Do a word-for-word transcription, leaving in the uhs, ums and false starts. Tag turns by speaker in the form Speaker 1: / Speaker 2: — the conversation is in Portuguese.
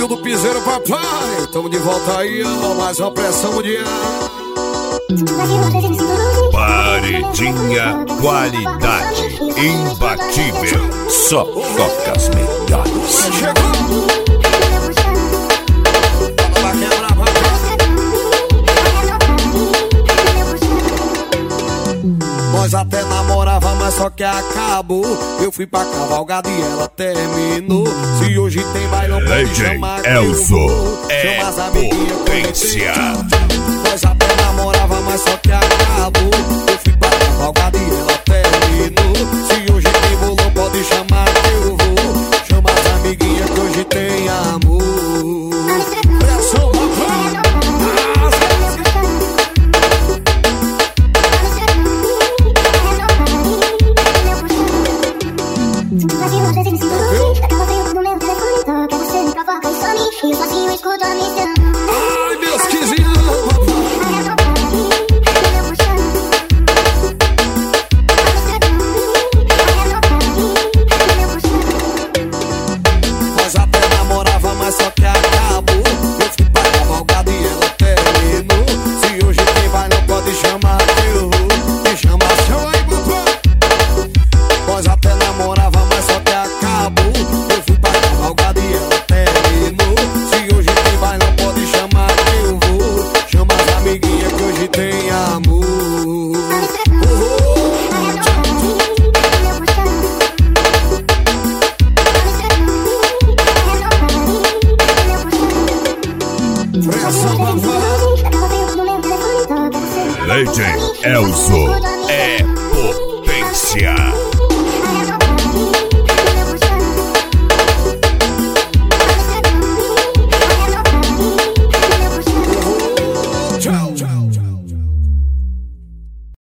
Speaker 1: do piseiro, papai. Tamo de volta aí, ó, mais uma pressão mundial.
Speaker 2: Paredinha, qualidade imbatível. Só toca as melhores.
Speaker 1: Nós até namorava, mas só que acabou. Eu fui pra cavalgada e ela terminou. Se hoje tem baile, não pode chamar que eu vou.
Speaker 2: É
Speaker 1: Chama as amiguinhas,
Speaker 2: potência.
Speaker 1: Nós até namorava, mas só que acabou. Eu fui pra cavalgada e ela terminou. Se hoje tem bolão, pode chamar que eu vou. Chama as amiguinhas que hoje tem amor. Pressão, papai. Ai, meus quinzinhos, nós até namorava, mas só que acabou. Eu fui pra cavalgada e ela terminou. Se hoje quem vai não pode chamar que eu vou. Me chama, chama aí, papai. Nós até namorava, mas só que acabou. Eu fui pra cavalgada e ela terminou. Se hoje quem vai não pode chamar que eu vou. Chama as amiguinhas que hoje tem amor. Pressão, papai.
Speaker 2: Legend Elzo é potência.
Speaker 1: Tchau.